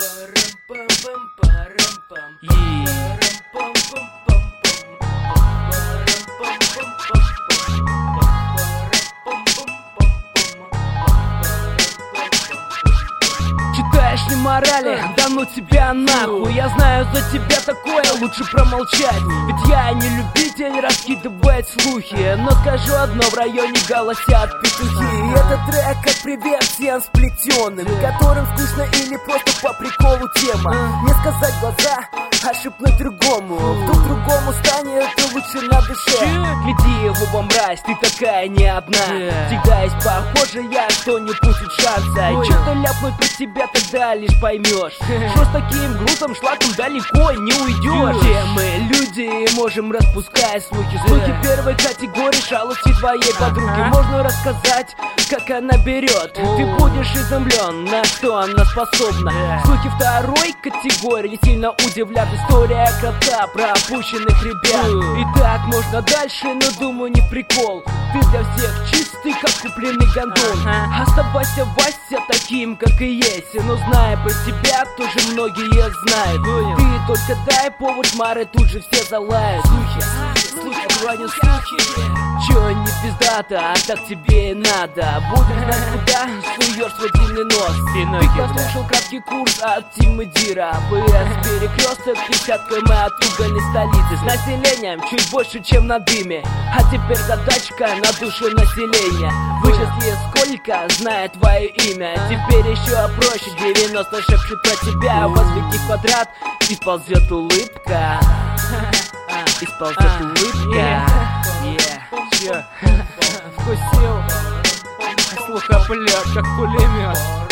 Читаешь ли морали? Да ну тебя нахуй. Я знаю за тебя такое, лучше промолчать. Ведь я не любитель раскидывать слухи, но скажу одно, в районе голосят петухи. Это трек как привет всем сплетенным, которым скучно или просто по приколу тема. Не сказать в глаза, а шепнуть другому. Вдруг другому станет лучше на душе. Гляди в оба, мразь, ты такая не одна. Всегда есть похожая, кто не пустит шанса. Что-то ляпнуть про тебя тогда лишь поймешь, что с таким грузом шлаком далеко не уйдешь. Все мы люди, можем распускать слухи. Слухи первой категории, шалости твоей подруги. Можно рассказать, как она берет. Ты будешь изумлен, на что она способна. Слухи второй категории не сильно удивляют. История кратка про опущенных ребят. И так можно дальше, но думаю не прикол. Ты для всех чистый, как купленный гондон. Оставайся, Вася, таким, как и есть. Но зная про тебя, тоже многие знают. Ты только дай повод, шмары тут же все залают. Слухи, граню слухи. Чё не пиздата, а так тебе и надо. Будешь знать, куда суешь свой длинный нос. Ты послушал краткий курс от Тимы Дира. ПС перекресток, 50 км от угольной столицы. С населением чуть больше, чем на дыме. А теперь задачка на душу населения. Вычисли, сколько знает твое имя. Теперь еще проще, 90 шепчет про тебя. Возведи квадрат, и сползет улыбка. И сползет улыбка. Вкусил слухоплет, как пулемет.